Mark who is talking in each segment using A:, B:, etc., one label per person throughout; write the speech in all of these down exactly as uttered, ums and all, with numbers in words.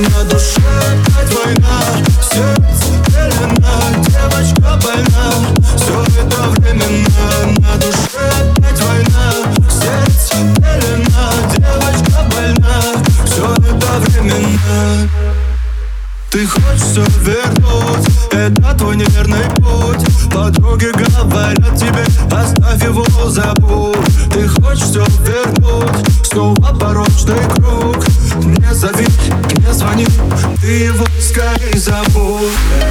A: на душе опять война, сердце пелена, девочка больна. Все это временно, на душе опять война, сердце пелена, девочка больна. Все это временно. Ты хочешь все вернуть, это твой неверный путь. Подруги говорят тебе, оставь его, забудь. Ты хочешь все вернуть, снова порочный круг. Мне зови, мне звони, ты его скорей забудь.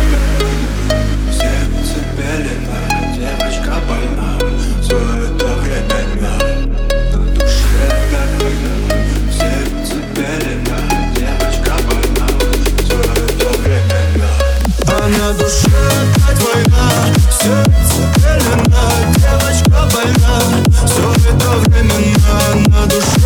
A: Сердце пелена, девочка больна. Все это временно, на душе опять война. Сердце пелена, девочка больна. Все это временно. А на душе опять война, сердце пелена, девочка больна. Все это временно, на душе